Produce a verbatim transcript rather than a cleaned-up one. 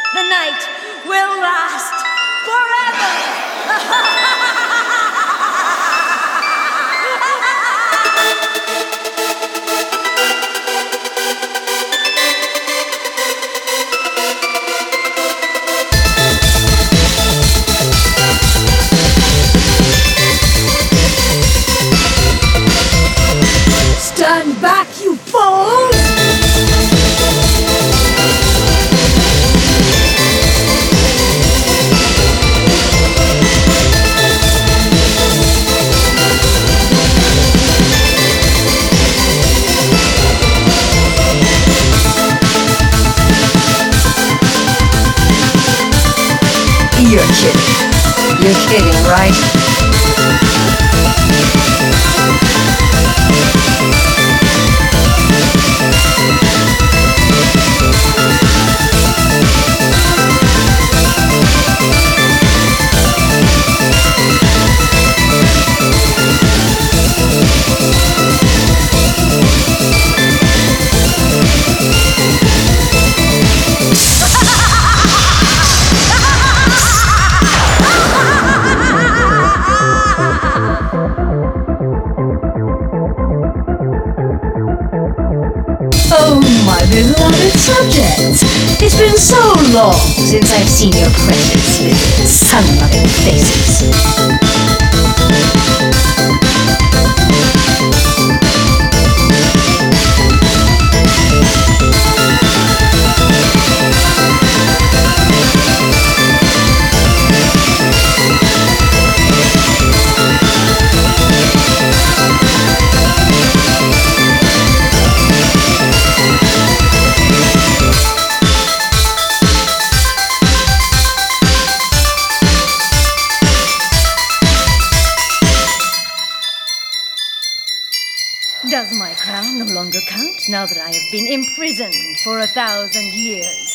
The night will last forever. Stand back, you fools! You're kidding. You're kidding, right? Oh, my beloved subjects, it's been so long since I've seen your precious little sun-loving faces. Does my crown no longer count now that I have been imprisoned for a thousand years?